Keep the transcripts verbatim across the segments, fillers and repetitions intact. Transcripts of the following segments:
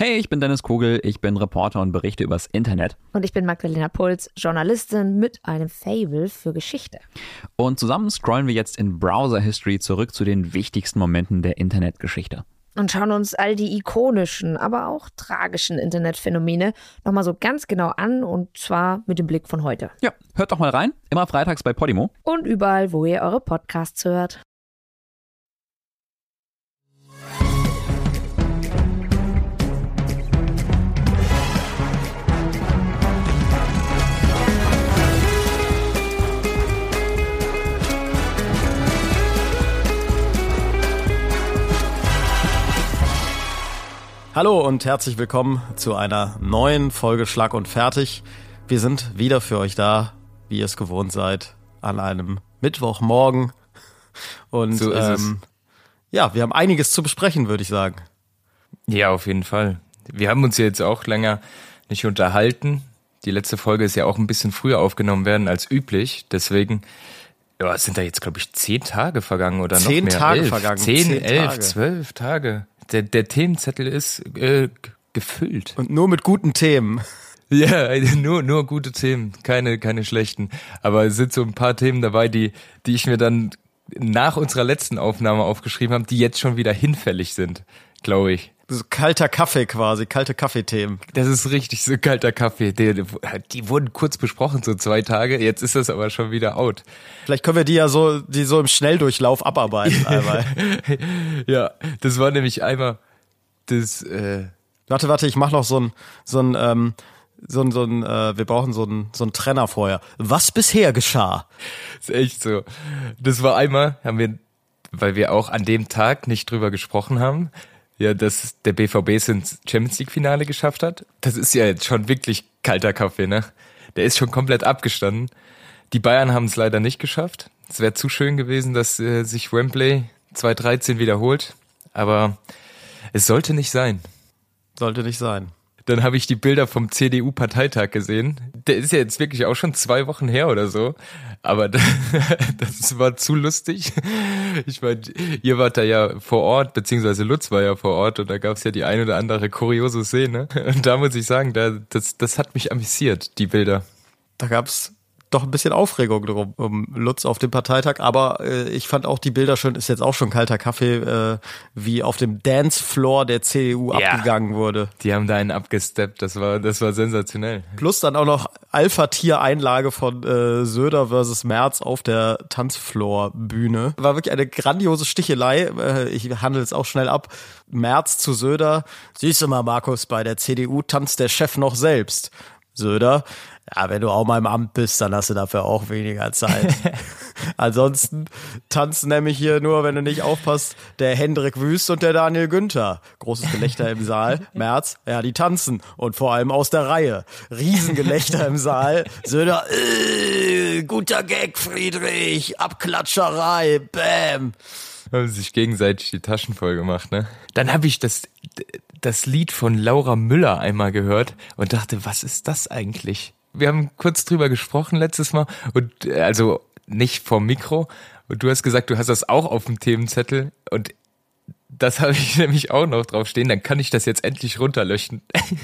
Hey, ich bin Dennis Kogel, ich bin Reporter und berichte übers Internet. Und ich bin Magdalena Puls, Journalistin mit einem Faible für Geschichte. Und zusammen scrollen wir jetzt in Browser History zurück zu den wichtigsten Momenten der Internetgeschichte. Und schauen uns all die ikonischen, aber auch tragischen Internetphänomene nochmal so ganz genau an, und zwar mit dem Blick von heute. Ja, hört doch mal rein, immer freitags bei Podimo. Und überall, wo ihr eure Podcasts hört. Hallo und herzlich willkommen zu einer neuen Folge Schlag und Fertig. Wir sind wieder für euch da, wie ihr es gewohnt seid, an einem Mittwochmorgen. Und so ist ähm, es. Ja, wir haben einiges zu besprechen, würde ich sagen. Ja, auf jeden Fall. Wir haben uns ja jetzt auch länger nicht unterhalten. Die letzte Folge ist ja auch ein bisschen früher aufgenommen werden als üblich. Deswegen, ja, es sind da jetzt, glaube ich, zehn Tage vergangen oder noch mehr. Zehn Tage elf. vergangen. Zehn, zehn elf, Tage. zwölf Tage. Der, der Themenzettel ist äh, g- gefüllt. Und nur mit guten Themen. Ja, nur nur gute Themen, keine keine schlechten. Aber es sind so ein paar Themen dabei, die die ich mir dann nach unserer letzten Aufnahme aufgeschrieben habe, die jetzt schon wieder hinfällig sind, glaube ich. So kalter Kaffee quasi, kalte Kaffeethemen. Das ist richtig so kalter Kaffee. Die, die wurden kurz besprochen, so zwei Tage. Jetzt ist das aber schon wieder out. Vielleicht können wir die ja so, die so im Schnelldurchlauf abarbeiten einmal. Ja, das war nämlich einmal das. Äh Warte, warte, ich mach noch so ein, so ein, ähm, so ein, so ein, äh, wir brauchen so ein, so ein Trenner vorher. Was bisher geschah? ist echt so. Das war einmal, haben wir, weil wir auch an dem Tag nicht drüber gesprochen haben. Ja, dass der B V B es ins Champions League Finale geschafft hat. Das ist ja jetzt schon wirklich kalter Kaffee, ne? Der ist schon komplett abgestanden. Die Bayern haben es leider nicht geschafft. Es wäre zu schön gewesen, dass äh, sich Wembley zwanzig dreizehn wiederholt. Aber es sollte nicht sein. Sollte nicht sein. Dann habe ich die Bilder vom C D U-Parteitag gesehen. Der ist ja jetzt wirklich auch schon zwei Wochen her oder so. Aber das war zu lustig. Ich meine, ihr wart da ja vor Ort, beziehungsweise Lutz war ja vor Ort, und da gab es ja die ein oder andere kuriose Szene. Und da muss ich sagen, da, das, das hat mich amüsiert, die Bilder. Da gab's doch ein bisschen Aufregung drum um Lutz auf dem Parteitag, aber äh, ich fand auch die Bilder schön, ist jetzt auch schon kalter Kaffee, äh, wie auf dem Dancefloor der C D U Ja. abgegangen wurde. Die haben da einen abgesteppt, das war, das war sensationell. Plus dann auch noch Alpha-Tier-Einlage von äh, Söder versus Merz auf der Tanzfloor-Bühne. War wirklich eine grandiose Stichelei. Äh, ich handle es auch schnell ab. Merz zu Söder. Siehst du mal, Markus, bei der C D U tanzt der Chef noch selbst. Söder: Ja, wenn du auch mal im Amt bist, dann hast du dafür auch weniger Zeit. Ansonsten tanzen nämlich hier nur, wenn du nicht aufpasst, der Hendrik Wüst und der Daniel Günther. Großes Gelächter im Saal. Merz: Ja, die tanzen. Und vor allem aus der Reihe. Riesengelächter im Saal. Söder: äh, guter Gag, Friedrich. Abklatscherei. Bäm. Haben sich gegenseitig die Taschen voll gemacht, ne? Dann habe ich das, das Lied von Laura Müller einmal gehört und dachte, was ist das eigentlich? Wir haben kurz drüber gesprochen letztes Mal, und also nicht vom Mikro, und du hast gesagt, du hast das auch auf dem Themenzettel, und das habe ich nämlich auch noch drauf stehen. Dann kann ich das jetzt endlich runterlöschen.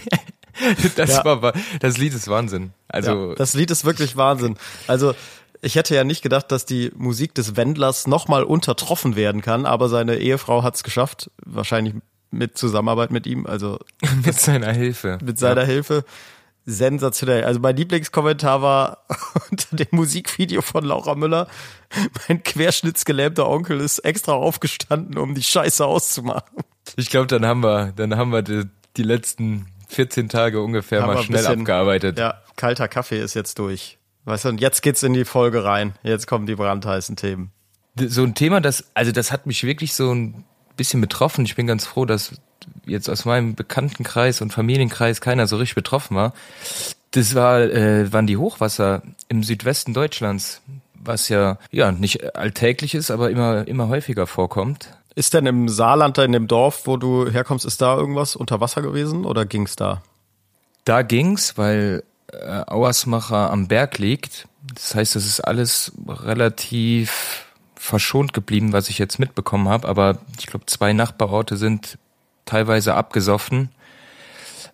Das Ja. war, das Lied ist Wahnsinn. Also Ja, das Lied ist wirklich Wahnsinn. Also ich hätte ja nicht gedacht, dass die Musik des Wendlers nochmal untertroffen werden kann, aber seine Ehefrau hat es geschafft, wahrscheinlich mit Zusammenarbeit mit ihm, also mit seiner Hilfe. mit seiner Ja. Hilfe. Sensationell. Also mein Lieblingskommentar war unter dem Musikvideo von Laura Müller: Mein querschnittsgelähmter Onkel ist extra aufgestanden, um die Scheiße auszumachen. Ich glaube, dann haben wir, dann haben wir die, die letzten vierzehn Tage ungefähr Haben wir mal ein schnell bisschen- abgearbeitet. Ja, kalter Kaffee ist jetzt durch. Weißt du, und jetzt geht's in die Folge rein. Jetzt kommen die brandheißen Themen. So ein Thema, das, also das hat mich wirklich so ein bisschen betroffen. Ich bin ganz froh, dass jetzt aus meinem Bekanntenkreis und Familienkreis keiner so richtig betroffen war. Das war, äh, waren die Hochwasser im Südwesten Deutschlands, was ja, ja, nicht alltäglich ist, aber immer, immer häufiger vorkommt. Ist denn im Saarland, da in dem Dorf, wo du herkommst, ist da irgendwas unter Wasser gewesen oder ging's da? Da ging's, weil äh, Auersmacher am Berg liegt. Das heißt, das ist alles relativ verschont geblieben, was ich jetzt mitbekommen habe. Aber ich glaube, zwei Nachbarorte sind teilweise abgesoffen.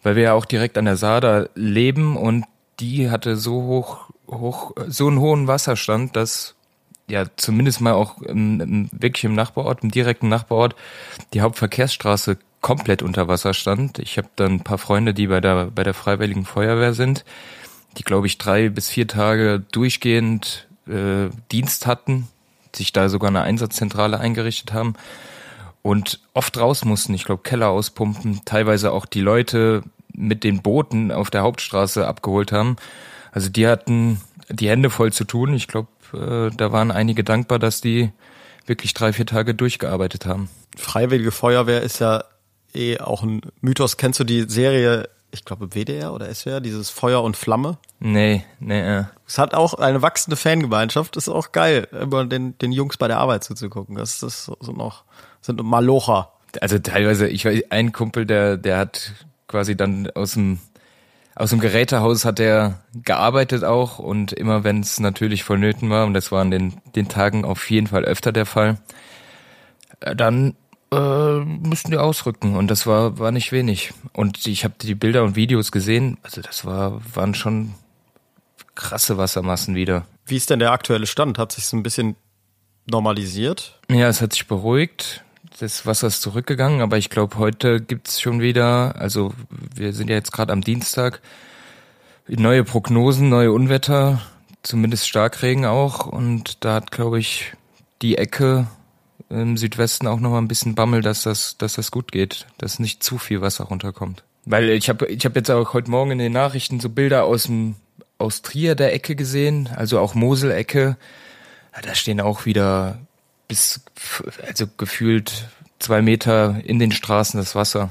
weil wir ja auch direkt an der Saar da leben und die hatte so hoch, hoch, so einen hohen Wasserstand, dass ja zumindest mal auch im, im, wirklich im Nachbarort, im direkten Nachbarort, die Hauptverkehrsstraße komplett unter Wasser stand. Ich habe dann ein paar Freunde, die bei der bei der Freiwilligen Feuerwehr sind, die glaube ich drei bis vier Tage durchgehend äh, Dienst hatten, sich da sogar eine Einsatzzentrale eingerichtet haben und oft raus mussten. Ich glaube Keller auspumpen, teilweise auch die Leute mit den Booten auf der Hauptstraße abgeholt haben. Also die hatten die Hände voll zu tun. Ich glaube, äh, da waren einige dankbar, dass die wirklich drei, vier Tage durchgearbeitet haben. Freiwillige Feuerwehr ist ja eh auch ein Mythos. Kennst du die Serie, ich glaube W D R oder S W R, dieses Feuer und Flamme? Nee, nee. Ja. Es hat auch eine wachsende Fangemeinschaft. Ist auch geil, immer den, den Jungs bei der Arbeit zuzugucken. Das, das sind noch, sind Malocher. Also teilweise, ich weiß, ein Kumpel, der, der hat quasi dann aus dem, aus dem Gerätehaus hat er gearbeitet auch und immer wenn es natürlich vonnöten war, und das war an den, den Tagen auf jeden Fall öfter der Fall, dann äh, mussten die ausrücken und das war war nicht wenig. Und ich habe die Bilder und Videos gesehen, also das war waren schon krasse Wassermassen wieder. Wie ist denn der aktuelle Stand? Hat sich so ein bisschen normalisiert? Ja, es hat sich beruhigt. Das Wasser ist zurückgegangen, aber ich glaube, heute gibt's schon wieder, also wir sind ja jetzt gerade am Dienstag, neue Prognosen, neue Unwetter, zumindest Starkregen auch und da hat, glaube ich, die Ecke im Südwesten auch noch mal ein bisschen Bammel, dass das, dass das gut geht, dass nicht zu viel Wasser runterkommt. Weil ich habe ich hab jetzt auch heute Morgen in den Nachrichten so Bilder aus dem aus Trier der Ecke gesehen, also auch Mosel-Ecke. Ja, da stehen auch wieder bis, also gefühlt zwei Meter in den Straßen das Wasser.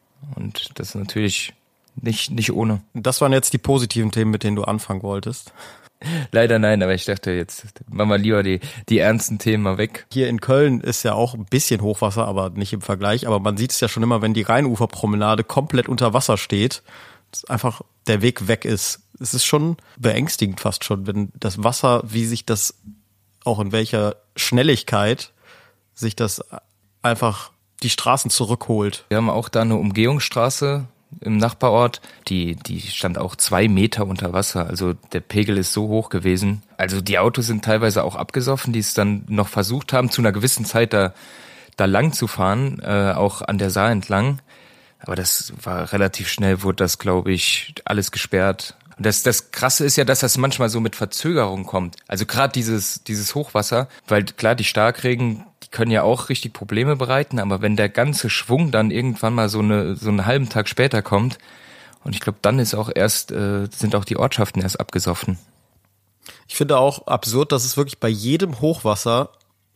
Und das ist natürlich nicht, nicht ohne. Das waren jetzt die positiven Themen, mit denen du anfangen wolltest. Leider nein, aber ich dachte, jetzt machen wir lieber die, die ernsten Themen mal weg. Hier in Köln ist ja auch ein bisschen Hochwasser, aber nicht im Vergleich. Aber man sieht es ja schon immer, wenn die Rheinuferpromenade komplett unter Wasser steht, dass einfach der Weg weg ist. Es ist schon beängstigend fast schon, wenn das Wasser, wie sich das, auch in welcher Schnelligkeit sich das einfach die Straßen zurückholt. Wir haben auch da eine Umgehungsstraße im Nachbarort, die, die stand auch zwei Meter unter Wasser. Also der Pegel ist so hoch gewesen. Also die Autos sind teilweise auch abgesoffen, die es dann noch versucht haben, zu einer gewissen Zeit da, da lang zu fahren, äh, auch an der Saar entlang. Aber das war relativ schnell, wurde das, glaube ich, alles gesperrt. Und das, das Krasse ist ja, dass das manchmal so mit Verzögerung kommt. Also gerade dieses, dieses Hochwasser, weil klar, die Starkregen, die können ja auch richtig Probleme bereiten, aber wenn der ganze Schwung dann irgendwann mal so eine, so einen halben Tag später kommt, und ich glaube, dann ist auch erst, äh, sind auch die Ortschaften erst abgesoffen. Ich finde auch absurd, dass es wirklich bei jedem Hochwasser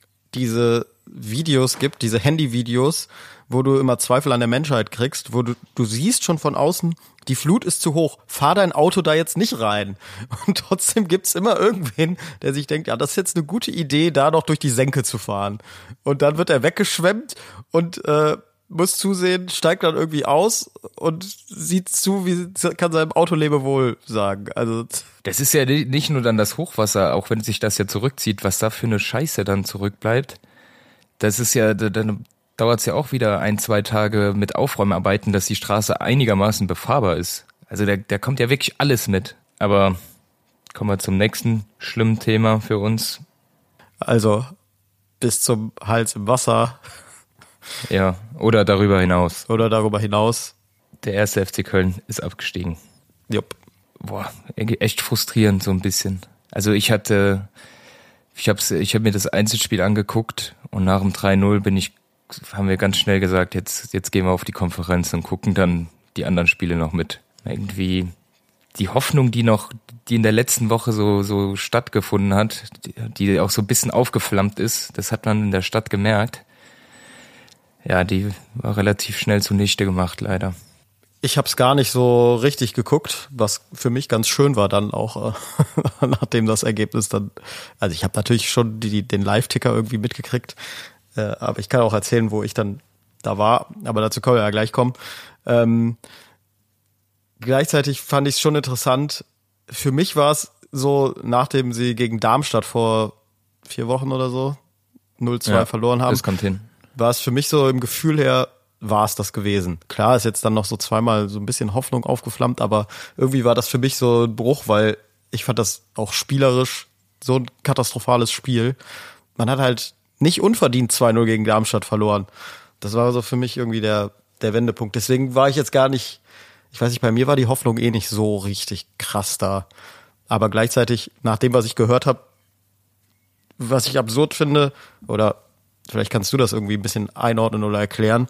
diese Videos gibt, diese Handyvideos, wo du immer Zweifel an der Menschheit kriegst, wo du, du siehst schon von außen, die Flut ist zu hoch, fahr dein Auto da jetzt nicht rein. Und trotzdem gibt's immer irgendwen, der sich denkt, ja, das ist jetzt eine gute Idee, da noch durch die Senke zu fahren. Und dann wird er weggeschwemmt und äh, muss zusehen, steigt dann irgendwie aus und sieht zu, wie kann seinem Auto Lebewohl sagen. Also das ist ja nicht nur dann das Hochwasser, auch wenn sich das ja zurückzieht, was da für eine Scheiße dann zurückbleibt. Das ist ja, dann dauert es ja auch wieder ein, zwei Tage mit Aufräumarbeiten, dass die Straße einigermaßen befahrbar ist. Also da, da kommt ja wirklich alles mit. Aber kommen wir zum nächsten schlimmen Thema für uns. Also bis zum Hals im Wasser. Ja, oder darüber hinaus. Oder darüber hinaus. Der erste F C Köln ist abgestiegen. Jupp. Boah, echt frustrierend so ein bisschen. Also ich hatte, ich hab's, ich hab mir das Einzelspiel angeguckt und nach dem drei null bin ich, haben wir ganz schnell gesagt, jetzt, jetzt gehen wir auf die Konferenz und gucken dann die anderen Spiele noch mit. Irgendwie die Hoffnung, die noch, die in der letzten Woche so, so stattgefunden hat, die, die auch so ein bisschen aufgeflammt ist, das hat man in der Stadt gemerkt. Ja, die war relativ schnell zunichte gemacht, leider. Ich habe es gar nicht so richtig geguckt, was für mich ganz schön war dann auch, äh, nachdem das Ergebnis dann, also ich habe natürlich schon die, den Live-Ticker irgendwie mitgekriegt, äh, aber ich kann auch erzählen, wo ich dann da war, aber dazu können wir ja gleich kommen. Ähm, gleichzeitig fand ich es schon interessant, für mich war es so, nachdem sie gegen Darmstadt vor vier Wochen oder so null zwei ja, verloren haben, das kommt hin. War es für mich so im Gefühl her war es das gewesen. Klar ist jetzt dann noch so zweimal so ein bisschen Hoffnung aufgeflammt, aber irgendwie war das für mich so ein Bruch, weil ich fand das auch spielerisch so ein katastrophales Spiel. Man hat halt nicht unverdient zwei null gegen Darmstadt verloren. Das war so für mich irgendwie der, der Wendepunkt. Deswegen war ich jetzt gar nicht, ich weiß nicht, bei mir war die Hoffnung eh nicht so richtig krass da. Aber gleichzeitig, nach dem, was ich gehört habe, was ich absurd finde, oder vielleicht kannst du das irgendwie ein bisschen einordnen oder erklären,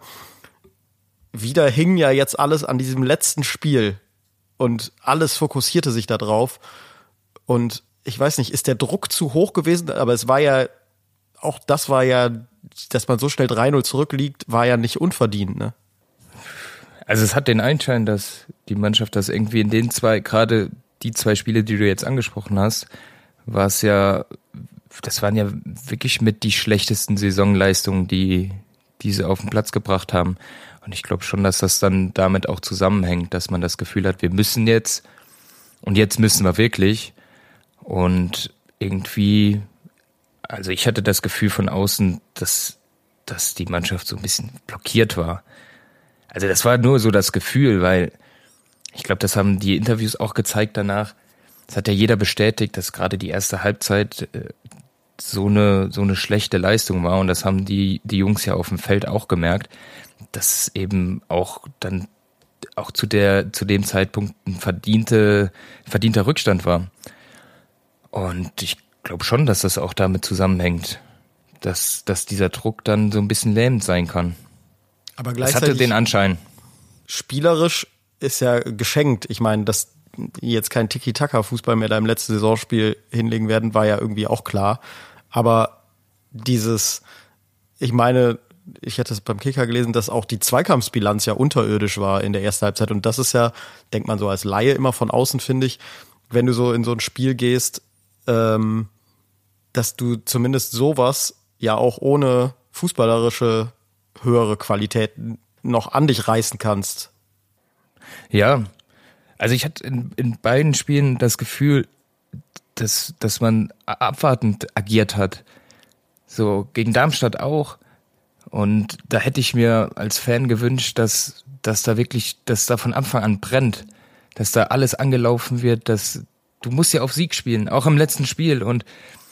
wieder hing ja jetzt alles an diesem letzten Spiel und alles fokussierte sich da drauf. Und ich weiß nicht, ist der Druck zu hoch gewesen? Aber es war ja, auch das war ja, dass man so schnell drei null zurückliegt, war ja nicht unverdient, ne? Also es hat den Anschein, dass die Mannschaft das irgendwie in den zwei, gerade die zwei Spiele, die du jetzt angesprochen hast, war es ja, das waren ja wirklich mit die schlechtesten Saisonleistungen, die, die sie auf den Platz gebracht haben. Und ich glaube schon, dass das dann damit auch zusammenhängt, dass man das Gefühl hat, wir müssen jetzt und jetzt müssen wir wirklich. Und irgendwie, also ich hatte das Gefühl von außen, dass, dass die Mannschaft so ein bisschen blockiert war. Also das war nur so das Gefühl, weil ich glaube, das haben die Interviews auch gezeigt danach. Das hat ja jeder bestätigt, dass gerade die erste Halbzeit so eine so eine schlechte Leistung war. Und das haben die die Jungs ja auf dem Feld auch gemerkt, dass es eben auch dann auch zu der zu dem Zeitpunkt ein verdiente, verdienter Rückstand war. Und ich glaube schon, dass das auch damit zusammenhängt, dass, dass dieser Druck dann so ein bisschen lähmend sein kann. Aber gleichzeitig, das hatte den Anschein. Spielerisch ist ja geschenkt. Ich meine, dass die jetzt kein Tiki-Taka-Fußball mehr da im letzten Saisonspiel hinlegen werden, war ja irgendwie auch klar. Aber dieses, ich meine, ich hätte es beim Kicker gelesen, dass auch die Zweikampfsbilanz ja unterirdisch war in der ersten Halbzeit. Und das ist ja, denkt man so als Laie immer von außen, finde ich, wenn du so in so ein Spiel gehst, ähm, dass du zumindest sowas ja auch ohne fußballerische höhere Qualität noch an dich reißen kannst. Ja, also ich hatte in, in beiden Spielen das Gefühl, dass, dass man abwartend agiert hat. So gegen Darmstadt auch. Und da hätte ich mir als Fan gewünscht, dass, dass da wirklich, dass da von Anfang an brennt, dass da alles angelaufen wird, dass du musst ja auf Sieg spielen, auch im letzten Spiel und,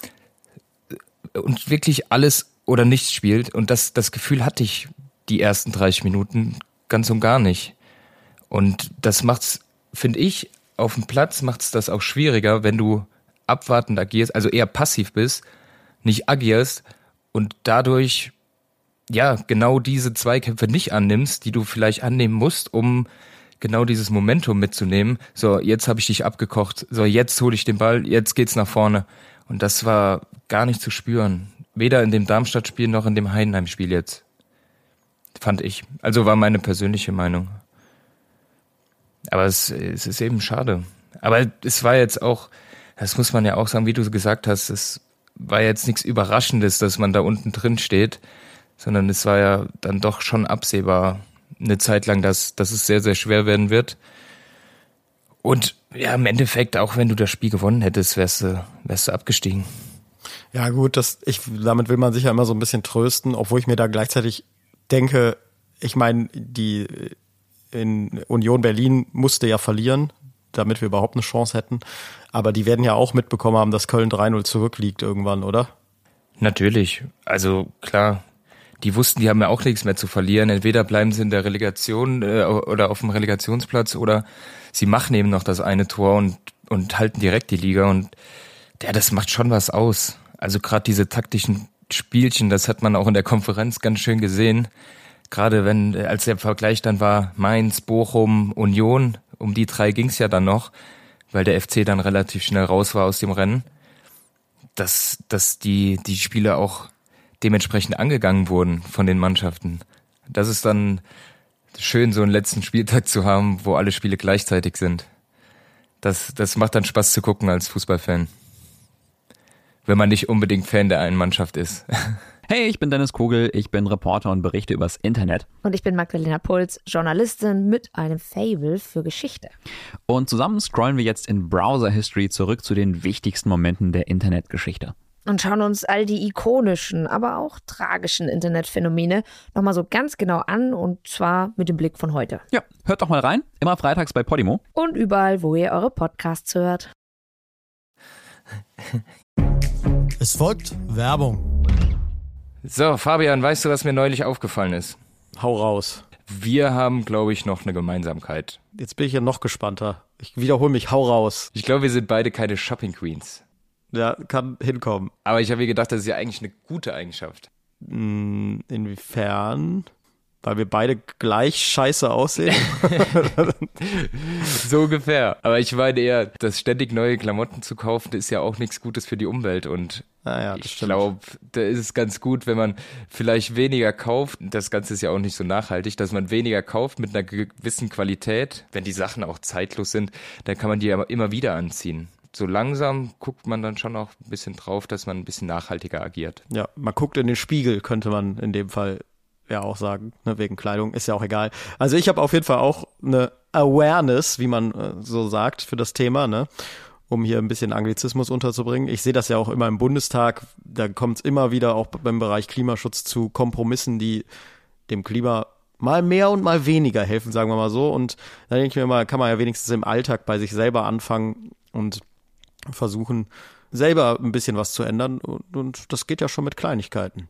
und wirklich alles oder nichts spielt. Und das, das Gefühl hatte ich die ersten dreißig Minuten ganz und gar nicht. Und das macht's, finde ich, auf dem Platz macht's das auch schwieriger, wenn du abwartend agierst, also eher passiv bist, nicht agierst und dadurch ja genau diese Zweikämpfe nicht annimmst, die du vielleicht annehmen musst, um genau dieses Momentum mitzunehmen. So, jetzt habe ich dich abgekocht, so jetzt hole ich den Ball, jetzt geht's nach vorne. Und das war gar nicht zu spüren. Weder in dem Darmstadt-Spiel noch in dem Heidenheim-Spiel jetzt. Fand ich. Also war meine persönliche Meinung. Aber es, es ist eben schade. Aber es war jetzt auch, das muss man ja auch sagen, wie du gesagt hast, es war jetzt nichts Überraschendes, dass man da unten drin steht, sondern es war ja dann doch schon absehbar eine Zeit lang, dass, dass es sehr, sehr schwer werden wird. Und ja, im Endeffekt, auch wenn du das Spiel gewonnen hättest, wärst du, wärst du abgestiegen. Ja gut, das, ich, damit will man sich ja immer so ein bisschen trösten, obwohl ich mir da gleichzeitig denke, ich meine, die in Union Berlin musste ja verlieren, damit wir überhaupt eine Chance hätten. Aber die werden ja auch mitbekommen haben, dass Köln drei null zurückliegt irgendwann, oder? Natürlich. Also klar, die wussten, die haben ja auch nichts mehr zu verlieren. Entweder bleiben sie in der Relegation äh, oder auf dem Relegationsplatz oder sie machen eben noch das eine Tor und, und halten direkt die Liga. Und ja, das macht schon was aus. Also gerade diese taktischen Spielchen, das hat man auch in der Konferenz ganz schön gesehen. Gerade wenn, als der Vergleich dann war, Mainz, Bochum, Union, um die drei ging's ja dann noch, weil der F C dann relativ schnell raus war aus dem Rennen, dass, dass die, die Spiele auch dementsprechend angegangen wurden von den Mannschaften. Das ist dann schön, so einen letzten Spieltag zu haben, wo alle Spiele gleichzeitig sind. Das, das macht dann Spaß zu gucken als Fußballfan. Wenn man nicht unbedingt Fan der einen Mannschaft ist. Hey, ich bin Dennis Kogel, ich bin Reporter und berichte übers Internet. Und ich bin Magdalena Puls, Journalistin mit einem Faible für Geschichte. Und zusammen scrollen wir jetzt in Browser History zurück zu den wichtigsten Momenten der Internetgeschichte. und schauen uns all die ikonischen, aber auch tragischen Internetphänomene nochmal so ganz genau an und zwar mit dem Blick von heute. Ja, hört doch mal rein. Immer freitags bei Podimo. Und überall, wo ihr eure Podcasts hört. Es folgt Werbung. So, Fabian, weißt du, was mir neulich aufgefallen ist? Hau raus. Wir haben, glaube ich, noch eine Gemeinsamkeit. Jetzt bin ich ja noch gespannter. Ich wiederhole mich, hau raus. Ich glaube, wir sind beide keine Shopping Queens. Ja, kann hinkommen. Aber ich habe mir gedacht, das ist ja eigentlich eine gute Eigenschaft. Hm, inwiefern? Weil wir beide gleich scheiße aussehen? So ungefähr. Aber ich meine eher, das ständig neue Klamotten zu kaufen, das ist ja auch nichts Gutes für die Umwelt. Und ah ja, das ich stimmt. glaube, da ist es ganz gut, wenn man vielleicht weniger kauft. Das Ganze ist ja auch nicht so nachhaltig, dass man weniger kauft mit einer gewissen Qualität. Wenn die Sachen auch zeitlos sind, dann kann man die aber immer wieder anziehen. So langsam guckt man dann schon auch ein bisschen drauf, dass man ein bisschen nachhaltiger agiert. Ja, man guckt in den Spiegel, könnte man in dem Fall ja auch sagen, ne, wegen Kleidung, ist ja auch egal. Also ich habe auf jeden Fall auch eine Awareness, wie man äh, so sagt, für das Thema, ne, um hier ein bisschen Anglizismus unterzubringen. Ich sehe das ja auch immer im Bundestag, da kommt es immer wieder auch beim Bereich Klimaschutz zu Kompromissen, die dem Klima mal mehr und mal weniger helfen, sagen wir mal so. Und da denke ich mir immer, kann man ja wenigstens im Alltag bei sich selber anfangen und versuchen, selber ein bisschen was zu ändern. Und, und das geht ja schon mit Kleinigkeiten,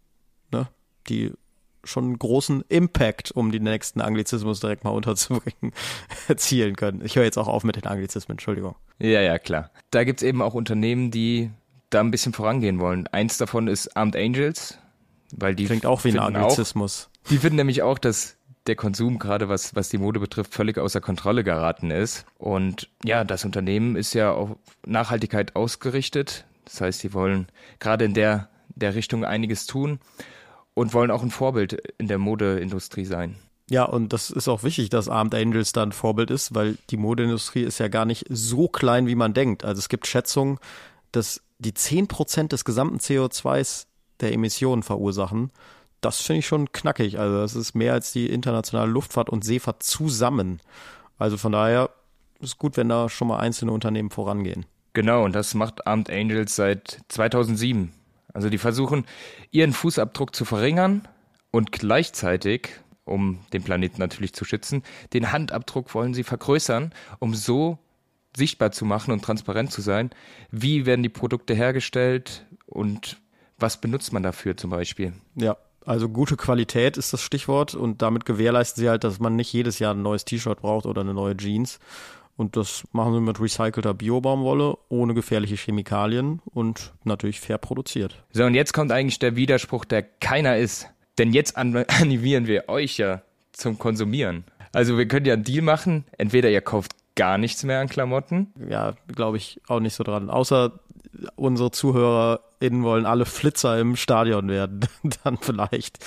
ne, die schon einen großen Impact, um den nächsten Anglizismus direkt mal unterzubringen, erzielen können. Ich höre jetzt auch auf mit den Anglizismen, Entschuldigung. Ja, ja, klar. Da gibt's eben auch Unternehmen, die da ein bisschen vorangehen wollen. Eins davon ist Armed Angels, weil die Klingt auch wie ein finden Anglizismus. Auch, die finden nämlich auch, dass der Konsum, gerade was, was die Mode betrifft, völlig außer Kontrolle geraten ist. Und ja, das Unternehmen ist ja auf Nachhaltigkeit ausgerichtet. Das heißt, sie wollen gerade in der, der Richtung einiges tun und wollen auch ein Vorbild in der Modeindustrie sein. Ja, und das ist auch wichtig, dass Armed Angels da ein Vorbild ist, weil die Modeindustrie ist ja gar nicht so klein, wie man denkt. Also es gibt Schätzungen, dass die zehn Prozent des gesamten C O zwei der Emissionen verursachen. Das finde ich schon knackig. Also das ist mehr als die internationale Luftfahrt und Seefahrt zusammen. Also von daher ist es gut, wenn da schon mal einzelne Unternehmen vorangehen. Genau, und das macht Armed Angels seit zweitausendsieben. Also die versuchen, ihren Fußabdruck zu verringern und gleichzeitig, um den Planeten natürlich zu schützen, den Handabdruck wollen sie vergrößern, um so sichtbar zu machen und transparent zu sein. Wie werden die Produkte hergestellt und was benutzt man dafür zum Beispiel? Ja, also gute Qualität ist das Stichwort und damit gewährleisten sie halt, dass man nicht jedes Jahr ein neues T-Shirt braucht oder eine neue Jeans. Und das machen sie mit recycelter Biobaumwolle, ohne gefährliche Chemikalien und natürlich fair produziert. So, und jetzt kommt eigentlich der Widerspruch, der keiner ist. Denn jetzt an- animieren wir euch ja zum Konsumieren. Also wir können ja einen Deal machen. Entweder ihr kauft gar nichts mehr an Klamotten. Ja, glaube ich auch nicht so dran. Außer unsere ZuhörerInnen wollen alle Flitzer im Stadion werden. Dann vielleicht.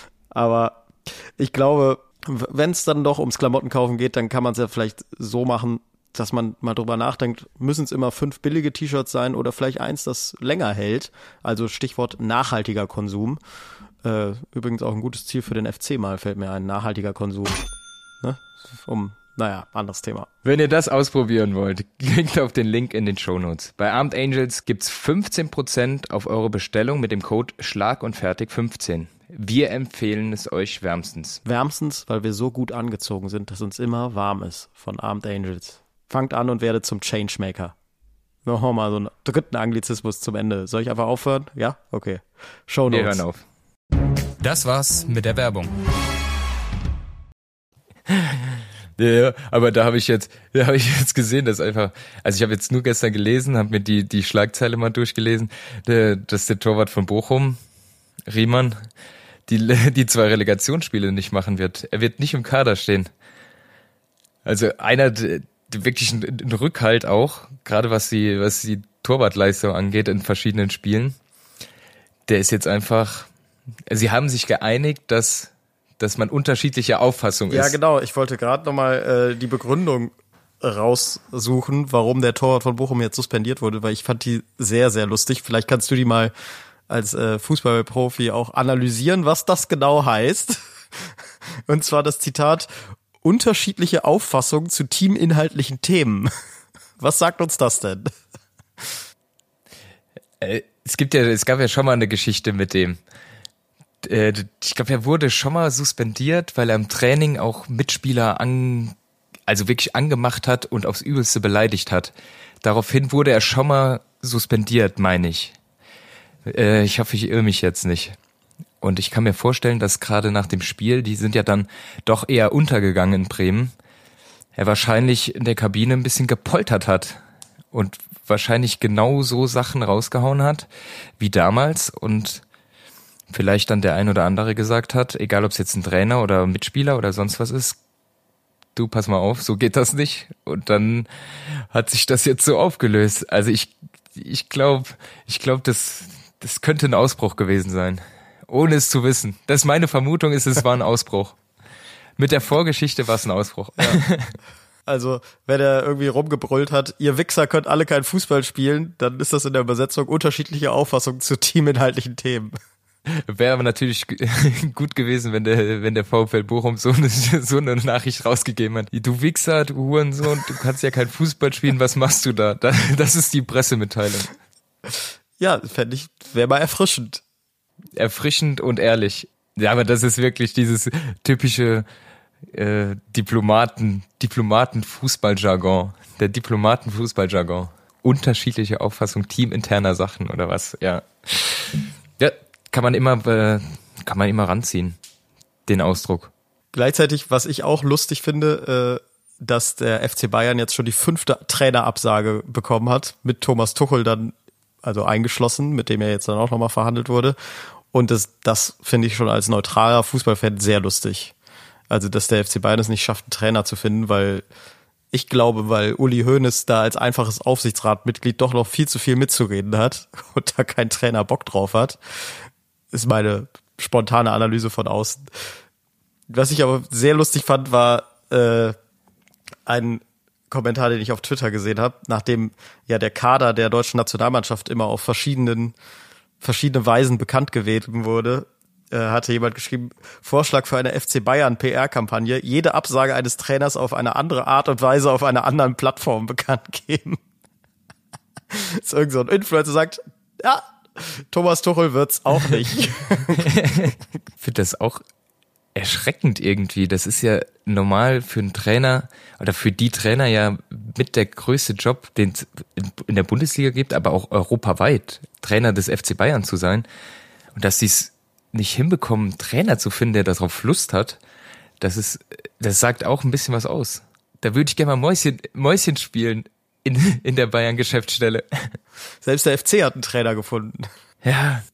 Aber ich glaube, wenn es dann doch ums Klamottenkaufen geht, dann kann man es ja vielleicht so machen, dass man mal drüber nachdenkt, müssen es immer fünf billige T-Shirts sein oder vielleicht eins, das länger hält. Also Stichwort nachhaltiger Konsum. Äh, übrigens auch ein gutes Ziel für den F C mal, fällt mir ein, nachhaltiger Konsum. Ne? Um, naja, anderes Thema. Wenn ihr das ausprobieren wollt, klickt auf den Link in den Shownotes. Bei Armed Angels gibt's fünfzehn Prozent auf eure Bestellung mit dem Code Schlag und Fertig fünfzehn. Wir empfehlen es euch wärmstens. Wärmstens, weil wir so gut angezogen sind, dass uns immer warm ist von Armed Angels. Fangt an und werdet zum Changemaker. Noch mal so einen dritten Anglizismus zum Ende. Soll ich einfach aufhören? Ja? Okay. Shownotes. Wir hören auf. Das war's mit der Werbung. Ja, aber da habe ich jetzt, da habe ich jetzt gesehen, dass einfach, also ich habe jetzt nur gestern gelesen, habe mir die die Schlagzeile mal durchgelesen, der, dass der Torwart von Bochum, Riemann, die die zwei Relegationsspiele nicht machen wird. Er wird nicht im Kader stehen. Also einer, der wirklich ein, ein Rückhalt auch, gerade was die was die Torwartleistung angeht in verschiedenen Spielen. Der ist jetzt einfach, sie haben sich geeinigt, dass dass man unterschiedlicher Auffassung ist. Ja, genau. Ich wollte gerade nochmal äh, die Begründung raussuchen, warum der Torwart von Bochum jetzt suspendiert wurde, weil ich fand die sehr, sehr lustig. Vielleicht kannst du die mal als äh, Fußballprofi auch analysieren, was das genau heißt. Und zwar das Zitat, unterschiedliche Auffassungen zu teaminhaltlichen Themen. Was sagt uns das denn? Äh, Es gibt ja, es gab ja schon mal eine Geschichte mit dem. Äh, ich glaube, er wurde schon mal suspendiert, weil er im Training auch Mitspieler an, also wirklich angemacht hat und aufs Übelste beleidigt hat. Daraufhin wurde er schon mal suspendiert, meine ich. Äh, ich hoffe, ich irre mich jetzt nicht. Und ich kann mir vorstellen, dass gerade nach dem Spiel, die sind ja dann doch eher untergegangen in Bremen, er wahrscheinlich in der Kabine ein bisschen gepoltert hat und wahrscheinlich genau so Sachen rausgehauen hat wie damals und vielleicht dann der ein oder andere gesagt hat, egal ob es jetzt ein Trainer oder Mitspieler oder sonst was ist, du pass mal auf, so geht das nicht. Und dann hat sich das jetzt so aufgelöst. Also ich ich glaube, ich glaube, das das könnte ein Ausbruch gewesen sein. Ohne es zu wissen. Das ist meine Vermutung, ist, es war ein Ausbruch. Mit der Vorgeschichte war es ein Ausbruch. Ja. Also, wenn er irgendwie rumgebrüllt hat, ihr Wichser könnt alle kein Fußball spielen, dann ist das in der Übersetzung unterschiedliche Auffassungen zu teaminhaltlichen Themen. Wäre aber natürlich gut gewesen, wenn der, wenn der VfL Bochum so eine, so eine Nachricht rausgegeben hat. Du Wichser, du Hurensohn, du kannst ja kein Fußball spielen, was machst du da? Das ist die Pressemitteilung. Ja, fände ich, wäre mal erfrischend. Erfrischend und ehrlich. Ja, aber das ist wirklich dieses typische äh, Diplomaten, Diplomaten-Fußballjargon. Der Diplomaten-Fußballjargon. Unterschiedliche Auffassung teaminterner Sachen oder was, ja. Ja, kann man immer, äh, kann man immer ranziehen, den Ausdruck. Gleichzeitig, was ich auch lustig finde, äh, dass der F C Bayern jetzt schon die fünfte Trainerabsage bekommen hat, mit Thomas Tuchel dann also eingeschlossen, mit dem er jetzt dann auch nochmal verhandelt wurde. Und das, das finde ich schon als neutraler Fußballfan sehr lustig. Also, dass der F C Bayern es nicht schafft, einen Trainer zu finden, weil ich glaube, weil Uli Hoeneß da als einfaches Aufsichtsratmitglied doch noch viel zu viel mitzureden hat und da kein Trainer Bock drauf hat, ist meine spontane Analyse von außen. Was ich aber sehr lustig fand, war äh, ein Kommentar, den ich auf Twitter gesehen habe, nachdem ja der Kader der deutschen Nationalmannschaft immer auf verschiedenen verschiedene Weisen bekannt gegeben wurde, äh, hatte jemand geschrieben, Vorschlag für eine F C Bayern P R-Kampagne, jede Absage eines Trainers auf eine andere Art und Weise auf einer anderen Plattform bekannt geben. Ist irgend so ein Influencer sagt, ja, Thomas Tuchel wird's auch nicht. Ich finde das auch erschreckend irgendwie. Das ist ja normal für einen Trainer oder für die Trainer ja mit der größte Job, den es in der Bundesliga gibt, aber auch europaweit, Trainer des F C Bayern zu sein. Und dass sie es nicht hinbekommen, Trainer zu finden, der darauf Lust hat, das ist, das sagt auch ein bisschen was aus. Da würde ich gerne mal Mäuschen, Mäuschen spielen in, in der Bayern-Geschäftsstelle. Selbst der F C hat einen Trainer gefunden. Ja.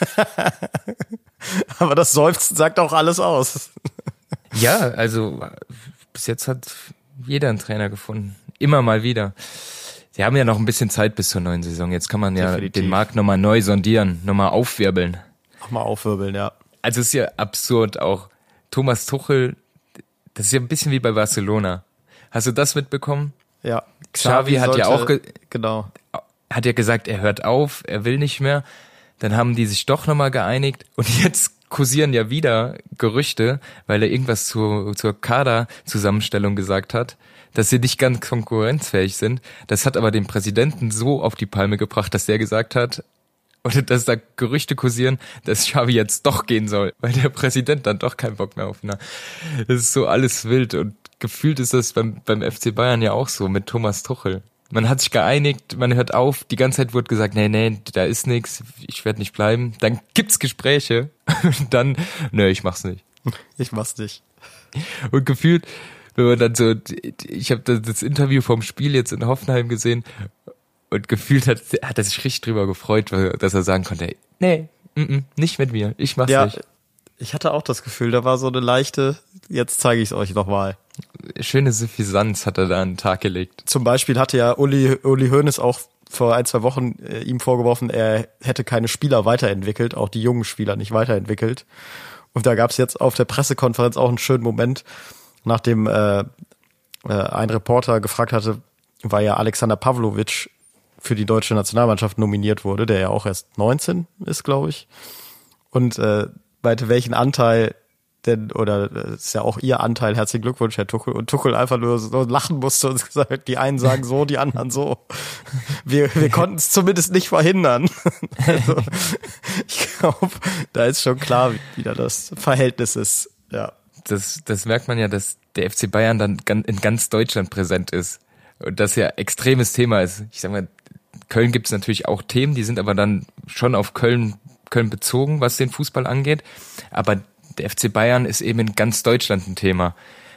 Aber das Seufzen sagt auch alles aus. Ja, also bis jetzt hat jeder einen Trainer gefunden. Immer mal wieder. Sie haben ja noch ein bisschen Zeit bis zur neuen Saison. Jetzt kann man ja Definitiv. Den Markt nochmal neu sondieren, nochmal aufwirbeln. Nochmal aufwirbeln, ja. Also es ist ja absurd auch. Thomas Tuchel, das ist ja ein bisschen wie bei Barcelona. Hast du das mitbekommen? Ja. Xavi, Xavi hat ja auch ge- genau. hat ja gesagt, er hört auf, er will nicht mehr. Dann haben die sich doch nochmal geeinigt und jetzt kursieren ja wieder Gerüchte, weil er irgendwas zur, zur Kaderzusammenstellung gesagt hat, dass sie nicht ganz konkurrenzfähig sind. Das hat aber den Präsidenten so auf die Palme gebracht, dass der gesagt hat, oder dass da Gerüchte kursieren, dass Xavi jetzt doch gehen soll, weil der Präsident dann doch keinen Bock mehr auf ihn hat. Das ist so alles wild und gefühlt ist das beim, beim F C Bayern ja auch so mit Thomas Tuchel. Man hat sich geeinigt, man hört auf, die ganze Zeit wurde gesagt, nee, nee, da ist nichts, ich werde nicht bleiben. Dann gibt's Gespräche und dann, nee, ich mach's nicht. Ich mach's nicht. Und gefühlt, wenn man dann so, ich habe das Interview vom Spiel jetzt in Hoffenheim gesehen und gefühlt hat, hat er sich richtig drüber gefreut, dass er sagen konnte, nee, m -m, nicht mit mir, ich mach's ja, nicht. Ich hatte auch das Gefühl, da war so eine leichte, jetzt zeige ich es euch nochmal. Schöne Suffisanz hat er da an den Tag gelegt. Zum Beispiel hatte ja Uli, Uli Hoeneß auch vor ein, zwei Wochen äh, ihm vorgeworfen, er hätte keine Spieler weiterentwickelt, auch die jungen Spieler nicht weiterentwickelt. Und da gab es jetzt auf der Pressekonferenz auch einen schönen Moment, nachdem äh, äh, ein Reporter gefragt hatte, weil ja Alexander Pavlovic für die deutsche Nationalmannschaft nominiert wurde, der ja auch erst neunzehn ist, glaube ich. Und äh, meinte, welchen Anteil denn, oder das ist ja auch ihr Anteil, herzlichen Glückwunsch, Herr Tuchel, und Tuchel einfach nur so lachen musste und gesagt, die einen sagen so, die anderen so. Wir, wir konnten es zumindest nicht verhindern. Also, ich glaube, da ist schon klar, wie da das Verhältnis ist, ja. Das, das merkt man ja, dass der F C Bayern dann in ganz Deutschland präsent ist und das ja extremes Thema ist. Ich sag mal, Köln gibt es natürlich auch Themen, die sind aber dann schon auf Köln, Köln bezogen, was den Fußball angeht, aber der F C Bayern ist eben in ganz Deutschland ein Thema.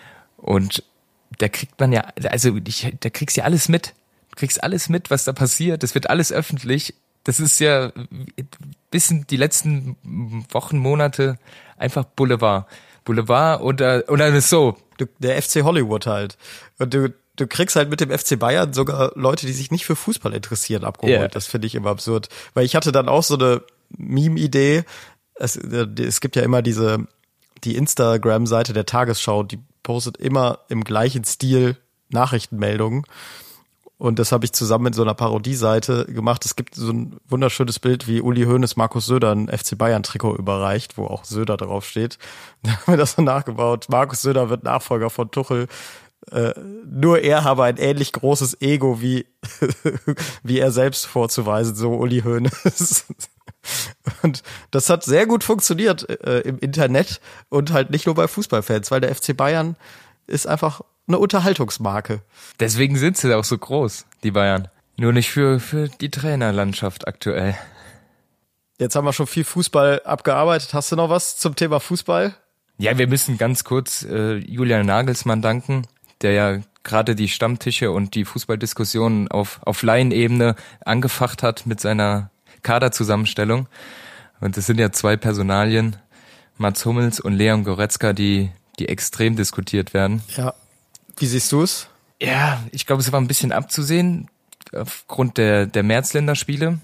Und da kriegt man ja, also ich, da kriegst du ja alles mit. Du kriegst alles mit, was da passiert. Das wird alles öffentlich. Das ist ja bis in die letzten Wochen, Monate einfach Boulevard. Boulevard oder, oder so. Du, der F C Hollywood halt. Und du, du kriegst halt mit dem F C Bayern sogar Leute, die sich nicht für Fußball interessieren, abgeholt. Yeah. Das finde ich immer absurd. Weil ich hatte dann auch so eine Meme-Idee. Es, es gibt ja immer diese, die Instagram-Seite der Tagesschau, die postet immer im gleichen Stil Nachrichtenmeldungen. Und das habe ich zusammen mit so einer Parodieseite gemacht. Es gibt so ein wunderschönes Bild, wie Uli Hoeneß Markus Söder ein F C Bayern-Trikot überreicht, wo auch Söder drauf steht. Da haben wir das so nachgebaut. Markus Söder wird Nachfolger von Tuchel. Äh, nur er habe ein ähnlich großes Ego wie, wie er selbst vorzuweisen, so Uli Hoeneß. Und das hat sehr gut funktioniert äh, im Internet und halt nicht nur bei Fußballfans, weil der F C Bayern ist einfach eine Unterhaltungsmarke. Deswegen sind sie auch so groß, die Bayern. Nur nicht für, für die Trainerlandschaft aktuell. Jetzt haben wir schon viel Fußball abgearbeitet. Hast du noch was zum Thema Fußball? Ja, wir müssen ganz kurz äh, Julian Nagelsmann danken, der ja gerade die Stammtische und die Fußballdiskussionen auf, auf Laienebene angefacht hat mit seiner Kaderzusammenstellung. Und es sind ja zwei Personalien, Mats Hummels und Leon Goretzka, die, die extrem diskutiert werden. Ja. Wie siehst du es? Ja, ich glaube, es war ein bisschen abzusehen aufgrund der, der März-Länderspiele.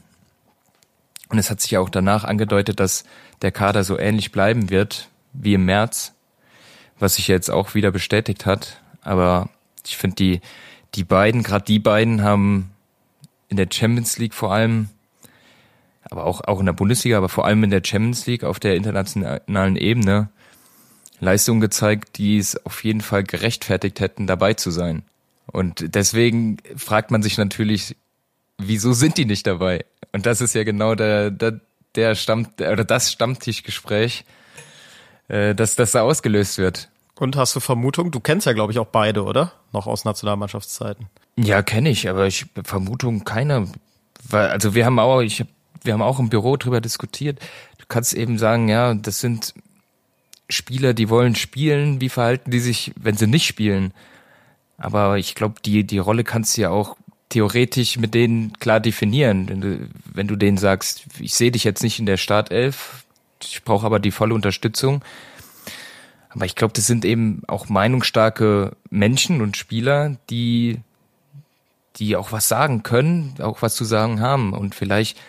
Und es hat sich ja auch danach angedeutet, dass der Kader so ähnlich bleiben wird wie im März, was sich jetzt auch wieder bestätigt hat. Aber ich finde, die, die beiden, gerade die beiden haben in der Champions League vor allem, aber auch, auch in der Bundesliga, aber vor allem in der Champions League auf der internationalen Ebene Leistungen gezeigt, die es auf jeden Fall gerechtfertigt hätten, dabei zu sein. Und deswegen fragt man sich natürlich, wieso sind die nicht dabei? Und das ist ja genau der, der, der Stamm, oder das Stammtischgespräch, äh, dass das da ausgelöst wird. Und hast du Vermutung? Du kennst ja, glaube ich, auch beide, oder? Noch aus Nationalmannschaftszeiten. Ja, kenne ich, aber ich Vermutung keine. Weil, also wir haben auch, ich hab, wir haben auch im Büro drüber diskutiert. Du kannst eben sagen, ja, das sind Spieler, die wollen spielen. Wie verhalten die sich, wenn sie nicht spielen? Aber ich glaube, die die Rolle kannst du ja auch theoretisch mit denen klar definieren. Wenn du, wenn du denen sagst, ich sehe dich jetzt nicht in der Startelf, ich brauche aber die volle Unterstützung. Aber ich glaube, das sind eben auch meinungsstarke Menschen und Spieler, die die auch was sagen können, auch was zu sagen haben. Und vielleicht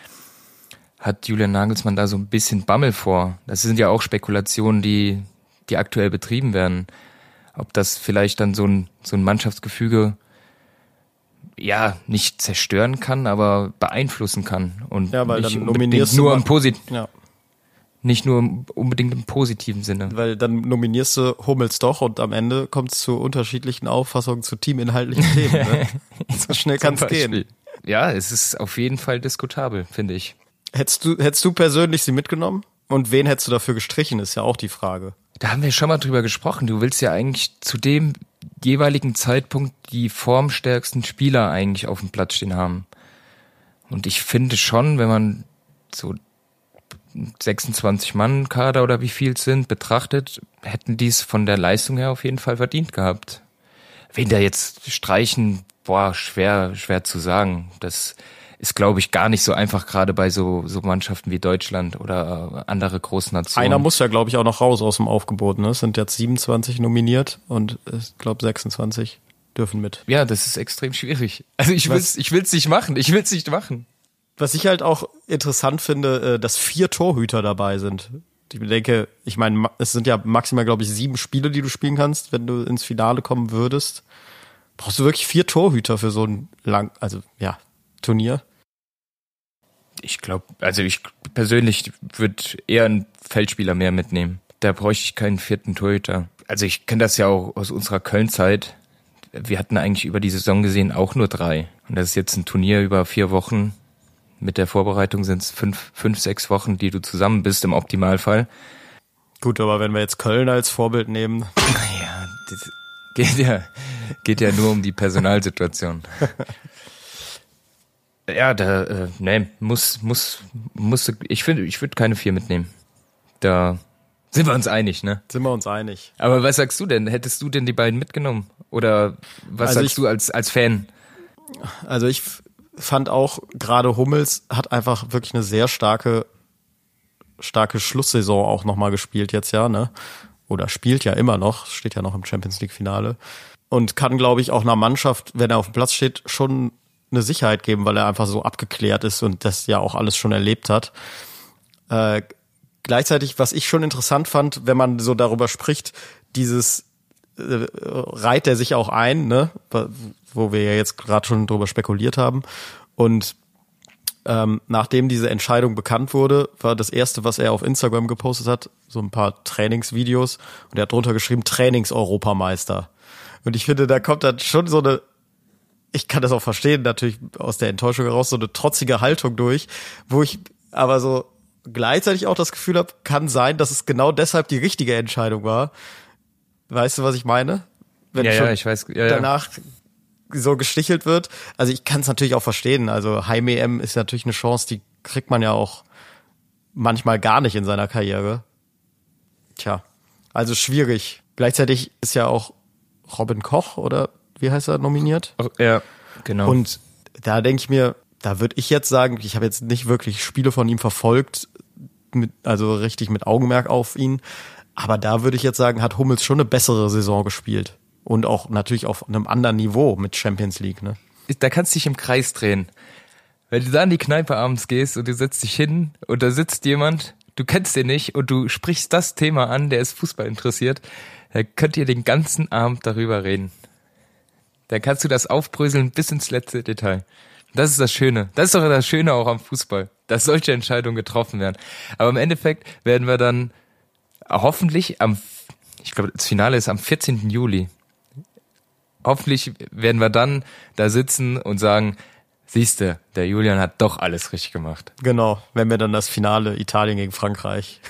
hat Julian Nagelsmann da so ein bisschen Bammel vor. Das sind ja auch Spekulationen, die die aktuell betrieben werden. Ob das vielleicht dann so ein so ein Mannschaftsgefüge ja nicht zerstören kann, aber beeinflussen kann. Und ja, weil nicht dann nominierst nur du im Posit- ja. nicht nur unbedingt im positiven Sinne. Weil dann nominierst du Hummels doch und am Ende kommt es zu unterschiedlichen Auffassungen zu teaminhaltlichen Themen. Ne? So schnell kann es gehen. Ja, es ist auf jeden Fall diskutabel, finde ich. Hättest du, hättest du persönlich sie mitgenommen? Und wen hättest du dafür gestrichen, ist ja auch die Frage. Da haben wir schon mal drüber gesprochen. Du willst ja eigentlich zu dem jeweiligen Zeitpunkt die formstärksten Spieler eigentlich auf dem Platz stehen haben. Und ich finde schon, wenn man so sechsundzwanzig-Mann-Kader oder wie viel es sind, betrachtet, hätten die es von der Leistung her auf jeden Fall verdient gehabt. Wen da jetzt streichen, boah, schwer, schwer zu sagen. Das ist, glaube ich, gar nicht so einfach, gerade bei so, so Mannschaften wie Deutschland oder andere große Nationen. Einer muss ja, glaube ich, auch noch raus aus dem Aufgebot. Ne? Es sind jetzt siebenundzwanzig nominiert und ich glaube sechsundzwanzig dürfen mit. Ja, das ist extrem schwierig. Also ich will's, ich will's nicht machen. Ich will's nicht machen. Was ich halt auch interessant finde, dass vier Torhüter dabei sind. Ich denke, ich meine, es sind ja maximal, glaube ich, sieben Spiele, die du spielen kannst, wenn du ins Finale kommen würdest. Brauchst du wirklich vier Torhüter für so ein lang, also ja, Turnier? Ich glaube, also ich persönlich würde eher einen Feldspieler mehr mitnehmen. Da bräuchte ich keinen vierten Torhüter. Also ich kenne das ja auch aus unserer Köln-Zeit. Wir hatten eigentlich über die Saison gesehen auch nur drei. Und das ist jetzt ein Turnier über vier Wochen. Mit der Vorbereitung sind es fünf, fünf, sechs Wochen, die du zusammen bist im Optimalfall. Gut, aber wenn wir jetzt Köln als Vorbild nehmen. Ja, das geht ja, geht ja nur um die Personalsituation. Ja, da, äh, nee, muss, muss, muss, ich finde, ich würde keine vier mitnehmen. Da sind wir uns einig, ne? Sind wir uns einig. Aber was sagst du denn? Hättest du denn die beiden mitgenommen? Oder was Also sagst ich- du als, als Fan? Also ich f- fand auch, gerade Hummels hat einfach wirklich eine sehr starke, starke Schlusssaison auch nochmal gespielt jetzt, ja, ne? Oder spielt ja immer noch, steht ja noch im Champions-League-Finale. Und kann, glaube ich, auch einer Mannschaft, wenn er auf dem Platz steht, schon eine Sicherheit geben, weil er einfach so abgeklärt ist und das ja auch alles schon erlebt hat. Äh, gleichzeitig, was ich schon interessant fand, wenn man so darüber spricht, dieses äh, reiht er sich auch ein, ne, wo wir ja jetzt gerade schon drüber spekuliert haben. Und ähm, nachdem diese Entscheidung bekannt wurde, war das erste, was er auf Instagram gepostet hat, so ein paar Trainingsvideos und er hat drunter geschrieben Trainings-Europameister. Und ich finde, da kommt dann schon so eine, ich kann das auch verstehen, natürlich aus der Enttäuschung heraus, so eine trotzige Haltung durch, wo ich aber so gleichzeitig auch das Gefühl habe, kann sein, dass es genau deshalb die richtige Entscheidung war. Weißt du, was ich meine? Wenn Ja, schon ja, ich weiß, ja, ja. danach so gestichelt wird. Also ich kann es natürlich auch verstehen. Also Heim-E M ist natürlich eine Chance, die kriegt man ja auch manchmal gar nicht in seiner Karriere. Tja, also schwierig. Gleichzeitig ist ja auch Robin Koch, oder wie heißt er, nominiert? Ja, genau. Und da denke ich mir, da würde ich jetzt sagen, ich habe jetzt nicht wirklich Spiele von ihm verfolgt, mit, also richtig mit Augenmerk auf ihn, aber da würde ich jetzt sagen, hat Hummels schon eine bessere Saison gespielt. Und auch natürlich auf einem anderen Niveau mit Champions League, ne? Da kannst du dich im Kreis drehen. Wenn du da in die Kneipe abends gehst und du setzt dich hin und da sitzt jemand, du kennst den nicht und du sprichst das Thema an, der ist Fußball interessiert, da könnt ihr den ganzen Abend darüber reden. Dann kannst du das aufbröseln bis ins letzte Detail. Das ist das Schöne. Das ist doch das Schöne auch am Fußball, dass solche Entscheidungen getroffen werden. Aber im Endeffekt werden wir dann hoffentlich am, ich glaube, das Finale ist am vierzehnten Juli. Hoffentlich werden wir dann da sitzen und sagen, siehste, der Julian hat doch alles richtig gemacht. Genau, wenn wir dann das Finale Italien gegen Frankreich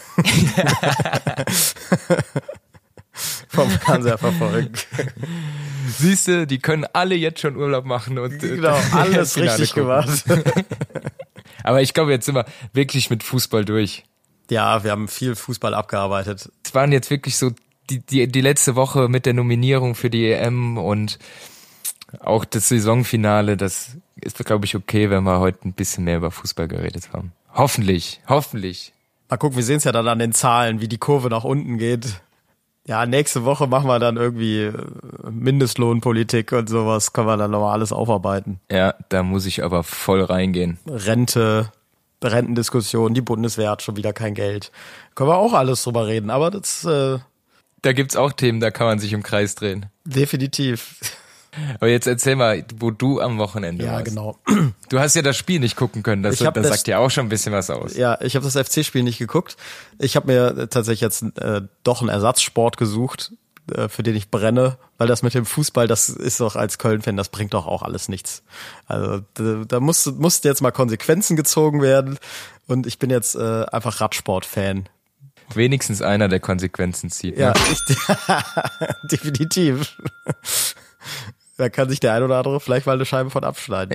vom Fernseher verfolgen. Siehste, die können alle jetzt schon Urlaub machen und äh, Genau, alles das Finale richtig gucken. gemacht. Aber ich glaube, jetzt sind wir wirklich mit Fußball durch. Ja, wir haben viel Fußball abgearbeitet. Es waren jetzt wirklich so die, die, die letzte Woche mit der Nominierung für die E M und auch das Saisonfinale. Das ist, glaube ich, okay, wenn wir heute ein bisschen mehr über Fußball geredet haben. Hoffentlich, hoffentlich. Mal gucken, wir sehen es ja dann an den Zahlen, wie die Kurve nach unten geht. Ja, nächste Woche machen wir dann irgendwie Mindestlohnpolitik und sowas, können wir dann nochmal alles aufarbeiten. Ja, da muss ich aber voll reingehen. Rente, Rentendiskussion, die Bundeswehr hat schon wieder kein Geld. Können wir auch alles drüber reden, aber das äh, Da gibt's auch Themen, da kann man sich im Kreis drehen. definitiv. Aber jetzt erzähl mal, wo du am Wochenende Ja, warst. genau. Du hast ja das Spiel nicht gucken können, das, Ich hab das das- sagt ja auch schon ein bisschen was aus. Ja, ich habe das F C-Spiel nicht geguckt. Ich habe mir tatsächlich jetzt äh, doch einen Ersatzsport gesucht, äh, für den ich brenne, weil das mit dem Fußball, das ist doch als Köln-Fan, das bringt doch auch alles nichts. Also da, da muss, mussten jetzt mal Konsequenzen gezogen werden und ich bin jetzt äh, einfach Radsport-Fan. Wenigstens einer, der Konsequenzen zieht. Ja, Ne? ich, definitiv. Da kann sich der ein oder andere vielleicht mal eine Scheibe von abschneiden.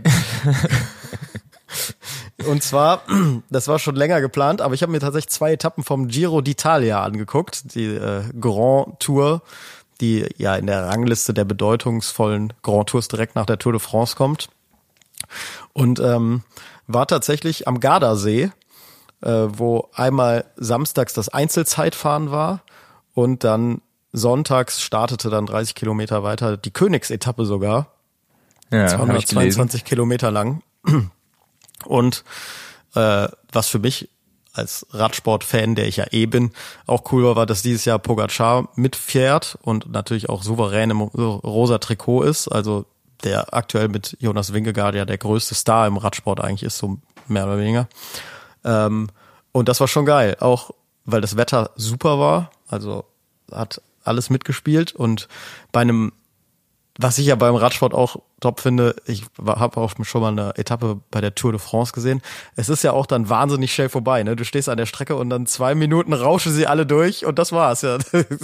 Und zwar, das war schon länger geplant, aber ich habe mir tatsächlich zwei Etappen vom Giro d'Italia angeguckt, die äh, Grand Tour, die ja in der Rangliste der bedeutungsvollen Grand Tours direkt nach der Tour de France kommt. Und ähm, war tatsächlich am Gardasee, äh, wo einmal samstags das Einzelzeitfahren war und dann sonntags startete dann dreißig Kilometer weiter die Königsetappe sogar. Ja, Das war hab nur ich gelesen. zweiundzwanzig Kilometer lang. Und äh, was für mich als Radsport-Fan, der ich ja eh bin, auch cool war, war, dass dieses Jahr Pogacar mitfährt und natürlich auch souverän im rosa Trikot ist. Also der aktuell mit Jonas Vingegaard ja der größte Star im Radsport eigentlich ist, so mehr oder weniger. Ähm, und das war schon geil. Auch weil das Wetter super war. Also hat alles mitgespielt. Und bei einem, was ich ja beim Radsport auch top finde, ich habe auch schon mal eine Etappe bei der Tour de France gesehen. Es ist ja auch dann wahnsinnig schnell vorbei, ne? Du stehst an der Strecke und dann zwei Minuten rauschen sie alle durch und das war's, ja.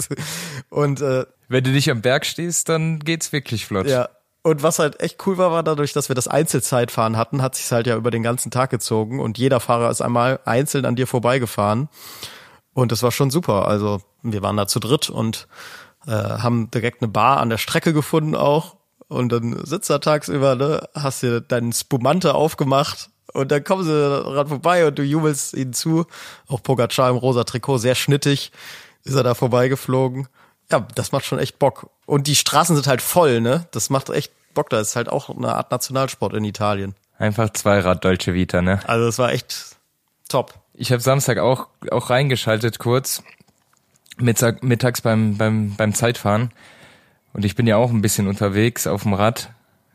Und äh, wenn du nicht am Berg stehst, dann geht's wirklich flott. Ja. Und was halt echt cool war, war dadurch, dass wir das Einzelzeitfahren hatten, hat sich's halt ja über den ganzen Tag gezogen und jeder Fahrer ist einmal einzeln an dir vorbeigefahren. Und das war schon super. Also wir waren da zu dritt und äh, haben direkt eine Bar an der Strecke gefunden auch. Und dann sitzt da tagsüber, ne, hast dir deinen Spumante aufgemacht und dann kommen sie dran vorbei und du jubelst ihnen zu. Auch Pogacar im rosa Trikot, sehr schnittig, ist er da vorbeigeflogen. Ja, das macht schon echt Bock. Und die Straßen sind halt voll, ne? Das macht echt Bock. Da ist halt auch eine Art Nationalsport in Italien. Einfach Zweirad Dolce Vita, ne? Also das war echt top. Ich habe Samstag auch auch reingeschaltet kurz, Mittag, mittags beim beim beim Zeitfahren. Und ich bin ja auch ein bisschen unterwegs auf dem Rad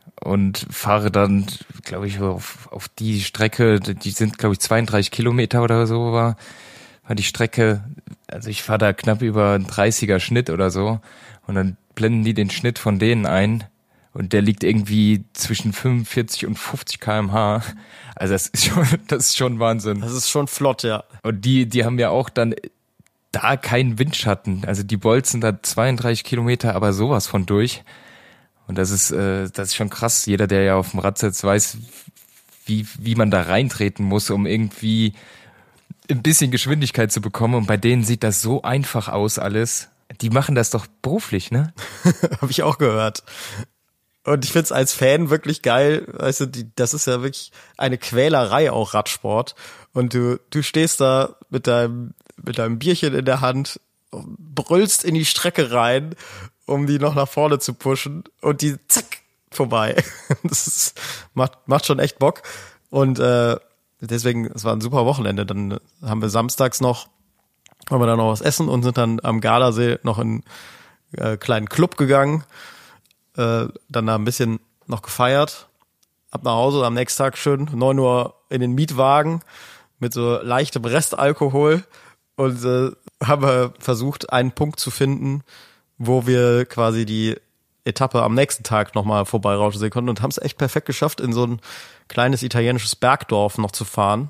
und fahre dann, glaube ich, auf, auf die Strecke, die sind, glaube ich, zweiunddreißig Kilometer oder so war, war die Strecke, also ich fahre da knapp über einen dreißiger Schnitt oder so und dann blenden die den Schnitt von denen ein und der liegt irgendwie zwischen fünfundvierzig und fünfzig Kilometer pro Stunde. Also das ist schon, das ist schon Wahnsinn. Das ist schon flott, ja. Und die, die haben ja auch dann da keinen Windschatten. Also die bolzen da zweiunddreißig Kilometer, aber sowas von durch. Und das ist, äh, das ist schon krass. Jeder, der ja auf dem Rad sitzt, weiß, wie, wie man da reintreten muss, um irgendwie ein bisschen Geschwindigkeit zu bekommen. Und bei denen sieht das so einfach aus alles. Die machen das doch beruflich, ne? Habe ich auch gehört. Und ich find's als Fan wirklich geil. Weißt du, die, das ist ja wirklich eine Quälerei auch Radsport. Und du, du stehst da mit deinem mit deinem Bierchen in der Hand, brüllst in die Strecke rein, um die noch nach vorne zu pushen und die zack, vorbei. Das ist, macht, macht schon echt Bock und äh, deswegen, es war ein super Wochenende. Dann haben wir samstags noch, haben wir dann noch was essen und sind dann am Gardasee noch in einen äh, kleinen Club gegangen, äh, dann da ein bisschen noch gefeiert, ab nach Hause, am nächsten Tag schön neun Uhr in den Mietwagen mit so leichtem Restalkohol. Und äh, haben wir versucht, einen Punkt zu finden, wo wir quasi die Etappe am nächsten Tag nochmal vorbeirauschen sehen konnten und haben es echt perfekt geschafft, in so ein kleines italienisches Bergdorf noch zu fahren.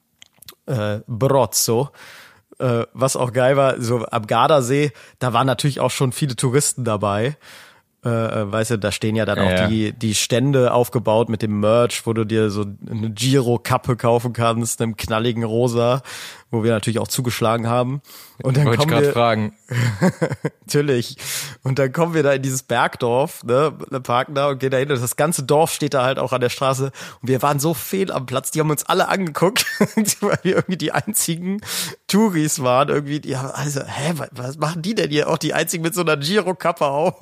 Äh, Brozzo. Äh, was auch geil war, so am Gardasee, da waren natürlich auch schon viele Touristen dabei. Äh, weißt du, da stehen ja dann ja, auch ja. die die Stände aufgebaut mit dem Merch, wo du dir so eine Giro-Kappe kaufen kannst, einem knalligen Rosa, wo wir natürlich auch zugeschlagen haben. Und dann wollte ich kommen gerade wir, fragen. natürlich. Und dann kommen wir da in dieses Bergdorf, ne, parken da und gehen da hin. Und das ganze Dorf steht da halt auch an der Straße. Und wir waren so fehl am Platz, die haben uns alle angeguckt, weil wir irgendwie die einzigen Touris waren. Irgendwie, die haben also, hä, was machen die denn hier? Auch die einzigen mit so einer Giro-Kappe auf.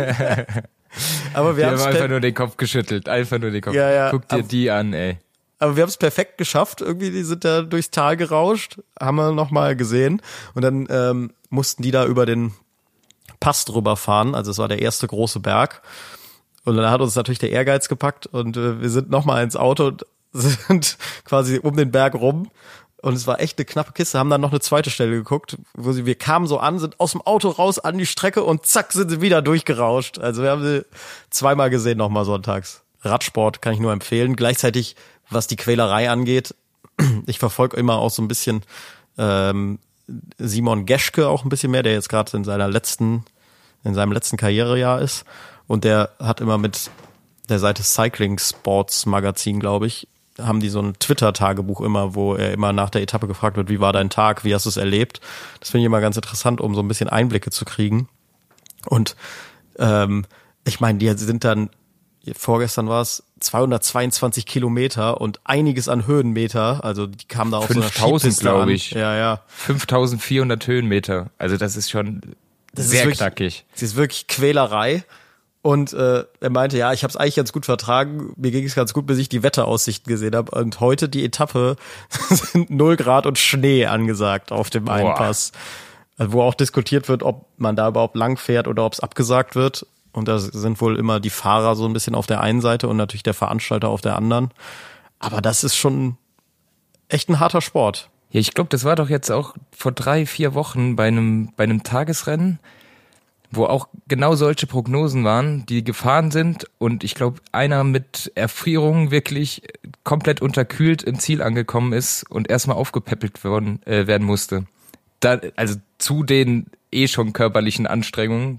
Aber wir Die haben haben's einfach per- nur den Kopf geschüttelt, einfach nur den Kopf. Ja, ja. Guck dir Aber- die an, ey. Aber wir haben es perfekt geschafft. Irgendwie, die sind da durchs Tal gerauscht, haben wir nochmal gesehen. Und dann ähm, mussten die da über den Pass drüber fahren. Also es war der erste große Berg. Und dann hat uns natürlich der Ehrgeiz gepackt und äh, wir sind nochmal ins Auto und sind quasi um den Berg rum. Und es war echt eine knappe Kiste. Haben dann noch eine zweite Stelle geguckt, wo sie, wir kamen so an, sind aus dem Auto raus an die Strecke und zack, sind sie wieder durchgerauscht. Also wir haben sie zweimal gesehen nochmal sonntags. Radsport kann ich nur empfehlen. Gleichzeitig, was die Quälerei angeht, ich verfolge immer auch so ein bisschen ähm, Simon Geschke auch ein bisschen mehr, der jetzt gerade in seiner letzten, in seinem letzten Karrierejahr ist. Und der hat immer mit der Seite Cycling Sports Magazin, glaube ich, haben die so ein Twitter-Tagebuch immer, wo er immer nach der Etappe gefragt wird, wie war dein Tag, wie hast du es erlebt? Das finde ich immer ganz interessant, um so ein bisschen Einblicke zu kriegen. Und ähm, ich meine, die sind dann, vorgestern war es zweihundertzweiundzwanzig Kilometer und einiges an Höhenmeter, also die kamen da auf so einer fünftausend, Skipiste glaube an. ich. Ja, ja. fünftausendvierhundert Höhenmeter. Also das ist schon Das sehr ist wirklich, knackig. Das ist wirklich Quälerei. Und äh, er meinte, ja, ich habe es eigentlich ganz gut vertragen. Mir ging es ganz gut, bis ich die Wetteraussichten gesehen habe. Und heute die Etappe sind null Grad und Schnee angesagt auf dem einen Boah. Pass. Also, wo auch diskutiert wird, ob man da überhaupt lang fährt oder ob es abgesagt wird. Und da sind wohl immer die Fahrer so ein bisschen auf der einen Seite und natürlich der Veranstalter auf der anderen. Aber das ist schon echt ein harter Sport. Ja, ich glaube, das war doch jetzt auch vor drei, vier Wochen bei einem, bei einem Tagesrennen, wo auch genau solche Prognosen waren, die gefahren sind und ich glaube, einer mit Erfrierung wirklich komplett unterkühlt im Ziel angekommen ist und erstmal aufgepäppelt worden, äh, werden musste. Da, also zu den eh schon körperlichen Anstrengungen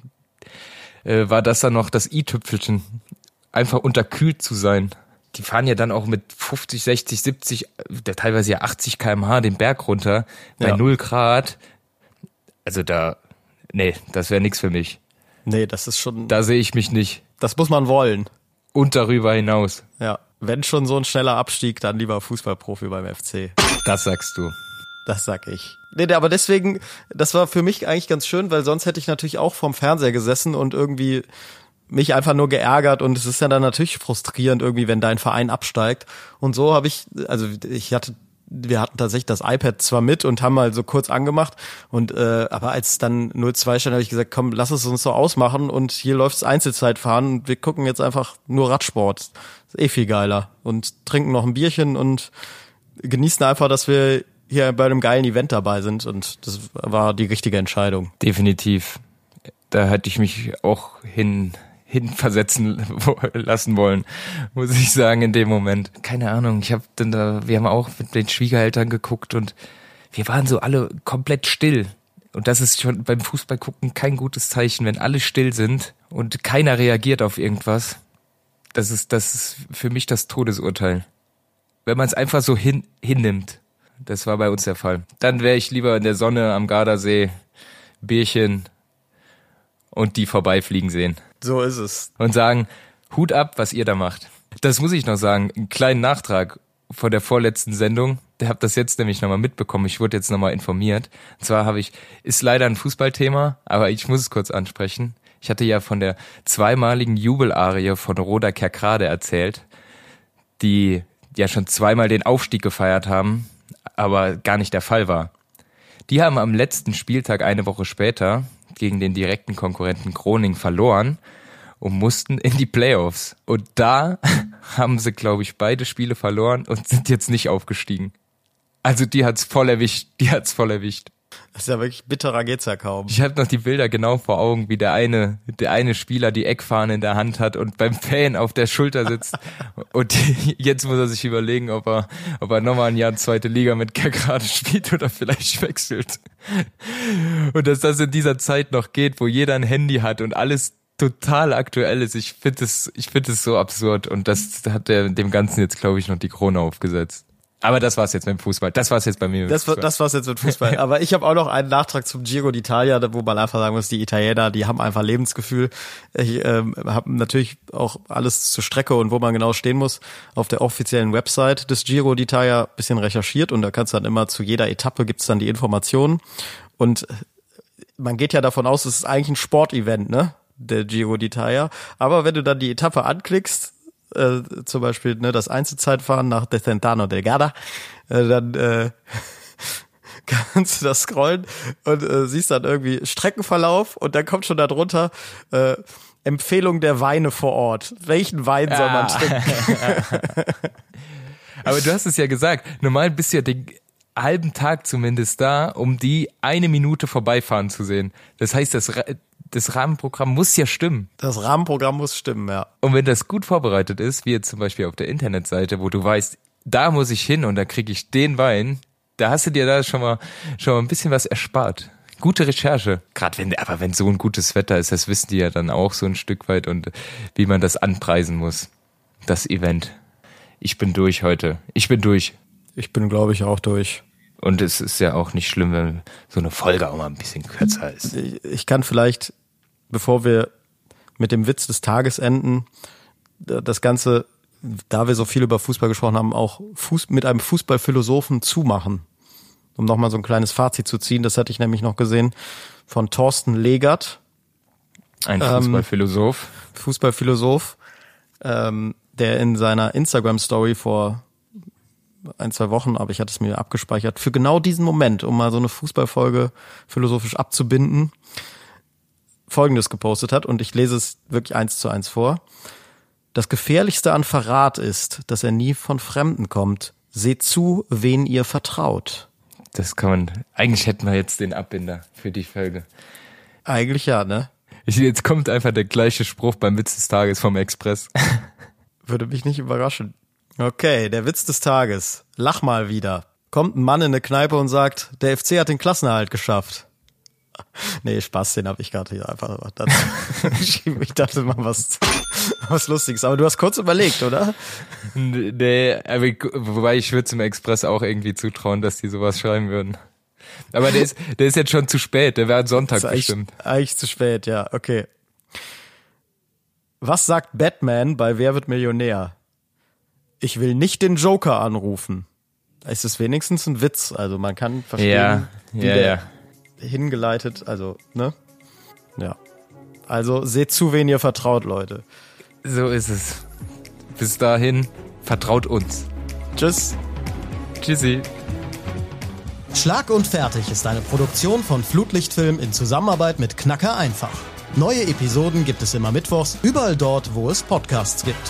äh, war das dann noch das i-Tüpfelchen, einfach unterkühlt zu sein. Die fahren ja dann auch mit fünfzig, sechzig, siebzig, teilweise ja achtzig Kilometer pro Stunde den Berg runter, bei Ja. null Grad. Also da, nee, das wäre nichts für mich. Nee, das ist schon, Da sehe ich mich nicht. das muss man wollen. Und darüber hinaus. Ja, wenn schon so ein schneller Abstieg, dann lieber Fußballprofi beim F C. Das sagst du. Das sag ich. Nee, aber deswegen, das war für mich eigentlich ganz schön, weil sonst hätte ich natürlich auch vorm Fernseher gesessen und irgendwie mich einfach nur geärgert und es ist ja dann natürlich frustrierend irgendwie, wenn dein Verein absteigt. Und so habe ich, also ich hatte, wir hatten tatsächlich das iPad zwar mit und haben mal so kurz angemacht und äh, aber als es dann null zwei stand, habe ich gesagt, komm, lass es uns so ausmachen und hier läuft's Einzelzeitfahren und wir gucken jetzt einfach nur Radsport. Ist eh viel geiler und trinken noch ein Bierchen und genießen einfach, dass wir hier bei einem geilen Event dabei sind und das war die richtige Entscheidung. Definitiv. Da hätte ich mich auch hin hinversetzen lassen wollen, muss ich sagen, in dem Moment. Keine Ahnung, ich habe dann da, wir haben auch mit den Schwiegereltern geguckt und wir waren so alle komplett still. Und das ist schon beim Fußballgucken kein gutes Zeichen, wenn alle still sind und keiner reagiert auf irgendwas. Das ist, das ist für mich das Todesurteil. Wenn man es einfach so hin, hinnimmt. Das war bei uns der Fall. Dann wäre ich lieber in der Sonne am Gardasee, Bierchen und die vorbeifliegen sehen. So ist es. Und sagen, Hut ab, was ihr da macht. Das muss ich noch sagen, einen kleinen Nachtrag von der vorletzten Sendung. Der habt das jetzt nämlich nochmal mitbekommen. Ich wurde jetzt nochmal informiert. Und zwar habe ich, ist leider ein Fußballthema, aber ich muss es kurz ansprechen. Ich hatte ja von der zweimaligen Jubelarie von Roda Kerkrade erzählt, die ja schon zweimal den Aufstieg gefeiert haben, aber gar nicht der Fall war. Die haben am letzten Spieltag eine Woche später gegen den direkten Konkurrenten Groningen verloren und mussten in die Playoffs. Und da haben sie, glaube ich, beide Spiele verloren und sind jetzt nicht aufgestiegen. Also die hat's voll erwischt, die hat's voll erwischt. Das ist ja wirklich bitterer geht's ja kaum. Ich habe noch die Bilder genau vor Augen, wie der eine, der eine Spieler die Eckfahne in der Hand hat und beim Fan auf der Schulter sitzt. Und jetzt muss er sich überlegen, ob er, ob er nochmal ein Jahr zweite Liga mit Kerkrade spielt oder vielleicht wechselt. Und dass das in dieser Zeit noch geht, wo jeder ein Handy hat und alles total aktuell ist. Ich finde es, ich finde es so absurd. Und das hat der dem Ganzen jetzt, glaube ich, noch die Krone aufgesetzt. Aber das war's jetzt mit dem Fußball. Das war's jetzt bei mir. Das, war, das war's jetzt mit Fußball. Aber ich habe auch noch einen Nachtrag zum Giro d'Italia, wo man einfach sagen muss, die Italiener, die haben einfach Lebensgefühl. Ich ähm, habe natürlich auch alles zur Strecke und wo man genau stehen muss auf der offiziellen Website des Giro d'Italia ein bisschen recherchiert und da kannst du dann immer zu jeder Etappe gibt's dann die Informationen und man geht ja davon aus, es ist eigentlich ein Sportevent, ne, der Giro d'Italia. Aber wenn du dann die Etappe anklickst, Äh, zum Beispiel ne, das Einzelzeitfahren nach Descentano del Garda, äh, dann äh, kannst du das scrollen und äh, siehst dann irgendwie Streckenverlauf und dann kommt schon darunter äh, Empfehlung der Weine vor Ort. Welchen Wein soll man trinken? Aber du hast es ja gesagt, normal bist du ja den halben Tag zumindest da, um die eine Minute vorbeifahren zu sehen. Das heißt, das Das Rahmenprogramm muss ja stimmen. Das Rahmenprogramm muss stimmen, ja. Und wenn das gut vorbereitet ist, wie jetzt zum Beispiel auf der Internetseite, wo du weißt, da muss ich hin und da kriege ich den Wein, da hast du dir da schon mal schon mal ein bisschen was erspart. Gute Recherche. Gerade wenn, aber wenn so ein gutes Wetter ist, das wissen die ja dann auch so ein Stück weit und wie man das anpreisen muss. Das Event. Ich bin durch heute. Ich bin durch. Ich bin, glaube ich, auch durch. Und es ist ja auch nicht schlimm, wenn so eine Folge auch mal ein bisschen kürzer ist. Ich, ich kann vielleicht, bevor wir mit dem Witz des Tages enden, das Ganze, da wir so viel über Fußball gesprochen haben, auch Fuß, mit einem Fußballphilosophen zumachen. Um nochmal so ein kleines Fazit zu ziehen, das hatte ich nämlich noch gesehen, von Thorsten Legert. Ein Fußballphilosoph. Ähm, Fußballphilosoph, ähm, der in seiner Instagram-Story vor ein, zwei Wochen, aber ich hatte es mir abgespeichert, für genau diesen Moment, um mal so eine Fußballfolge philosophisch abzubinden, Folgendes gepostet hat und ich lese es wirklich eins zu eins vor. Das Gefährlichste an Verrat ist, dass er nie von Fremden kommt. Seht zu, wen ihr vertraut. Das kann man, eigentlich hätten wir jetzt den Abbinder für die Folge. Eigentlich ja, ne? Ich, jetzt kommt einfach der gleiche Spruch beim Witz des Tages vom Express. Würde mich nicht überraschen. Okay, der Witz des Tages. Lach mal wieder. Kommt ein Mann in eine Kneipe und sagt, der F C hat den Klassenerhalt geschafft. Nee, Spaß, den habe ich gerade hier einfach geschrieben. Ich dachte mal was, was Lustiges. Aber du hast kurz überlegt, oder? Nee, aber ich, wobei ich würde zum Express auch irgendwie zutrauen, dass die sowas schreiben würden. Aber der ist, der ist jetzt schon zu spät, der wäre am Sonntag ist bestimmt. Eigentlich, eigentlich zu spät, ja, okay. Was sagt Batman bei Wer wird Millionär? Ich will nicht den Joker anrufen. Es ist wenigstens ein Witz, also man kann verstehen, Ja, wie ja, der ja. hingeleitet, also, ne? Ja. Also seht zu, wen ihr vertraut, Leute. So ist es. Bis dahin, vertraut uns. Tschüss. Tschüssi. Schlag und Fertig ist eine Produktion von Flutlichtfilm in Zusammenarbeit mit Knacker einfach. Neue Episoden gibt es immer mittwochs, überall dort, wo es Podcasts gibt.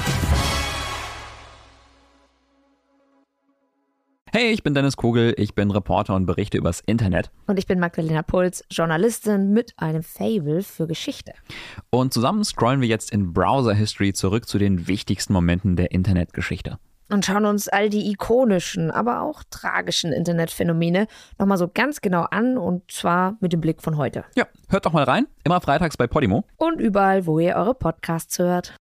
Hey, ich bin Dennis Kogel, ich bin Reporter und berichte übers Internet. Und ich bin Magdalena Puls, Journalistin mit einem Faible für Geschichte. Und zusammen scrollen wir jetzt in Browser History zurück zu den wichtigsten Momenten der Internetgeschichte. Und schauen uns all die ikonischen, aber auch tragischen Internetphänomene nochmal so ganz genau an, und zwar mit dem Blick von heute. Ja, hört doch mal rein, immer freitags bei Podimo. Und überall, wo ihr eure Podcasts hört.